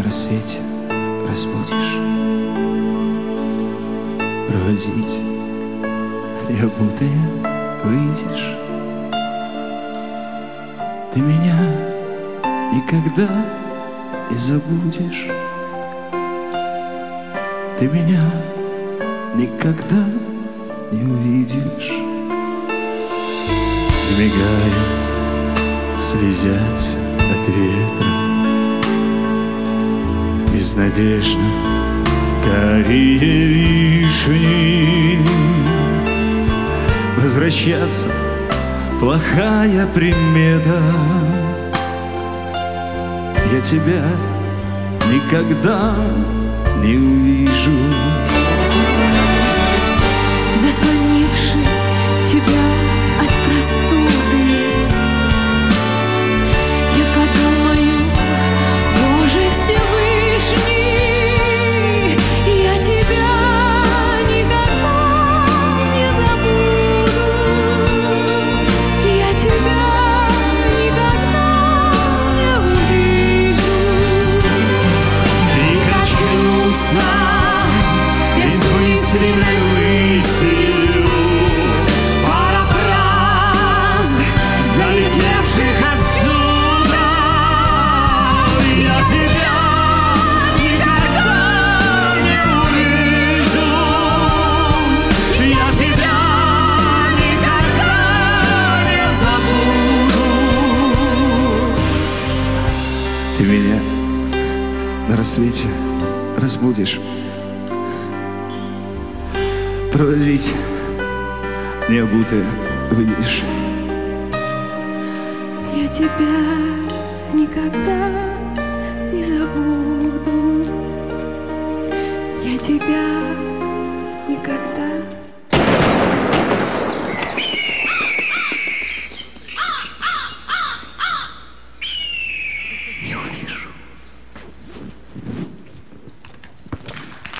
на рассвете разбудишь, проводить необутые выйдешь. Ты меня никогда не забудешь, ты меня никогда не увидишь. Мигая, слезятся от ветра, безнадежно карие вишни. Возвращаться плохая примета, я тебя никогда не увижу. Заслонивший тебя от простуды, я подумаю, Боже Всевышний, я тебя никогда не забуду, я тебя никогда не увижу. И качнуться бессмысленной мыслью парафраз залетевших отсюда. Я тебя никогда не увижу, я тебя никогда не забуду. Ты меня на рассвете разбудишь, проводить необутые выйдешь. Я тебя никогда не забуду, я тебя